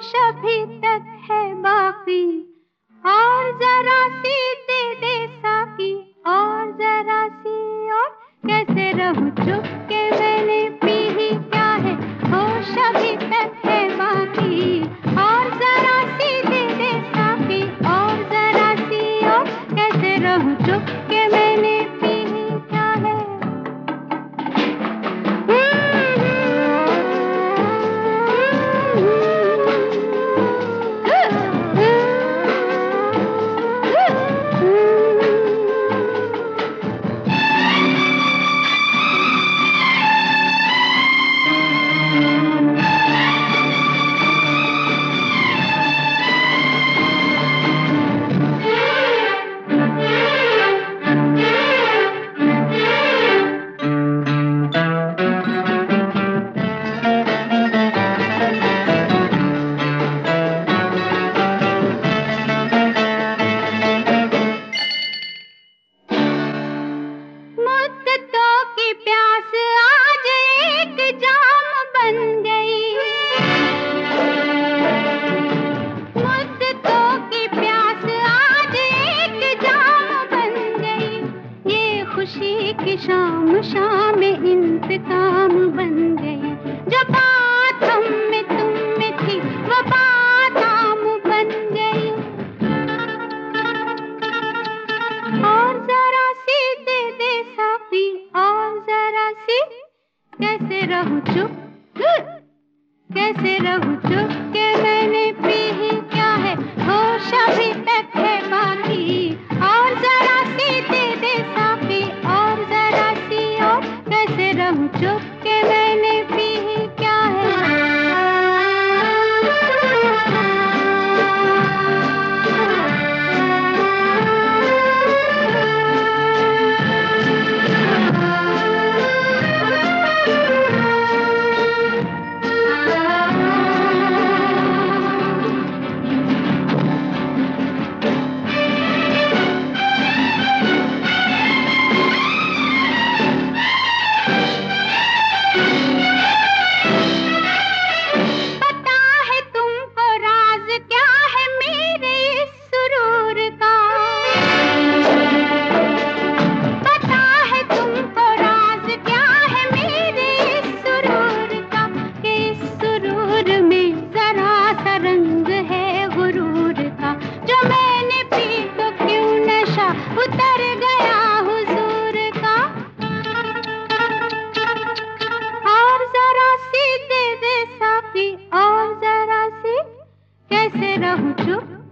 अभी तक है बाकी, और जरा सी दे दे साकी, और जरा सी और कैसे रहूं चुप के मैंने पी ही क्या है, होश अभी तक है बाकी, और जरा सी दे दे साकी, और जरा सी और कैसे रहूं चुप के मैंने पी ही क्या है। मुद्दतों की प्यास आज एक जाम बन गई, मुद्दतों की प्यास आज एक जाम बन गई, ये खुशी की शाम शाम इंतकाम बन गई, जो बात हम में तुम में थी वो बात आम बन गई, और जरा सी दे दे साकी, और जरा सी कैसे रहूं चुप, कैसे रहूं चुप के मैंने पी ही क्या है, होश अभी तक है बाकी, और जरा सी दे दे साकी, और जरा सी और कैसे रहूं चुप के मैंने पी ही क्या है। उतर गया हुजूर का, और जरा सी दे दे साकी, और जरा सी कैसे रहूं चुप,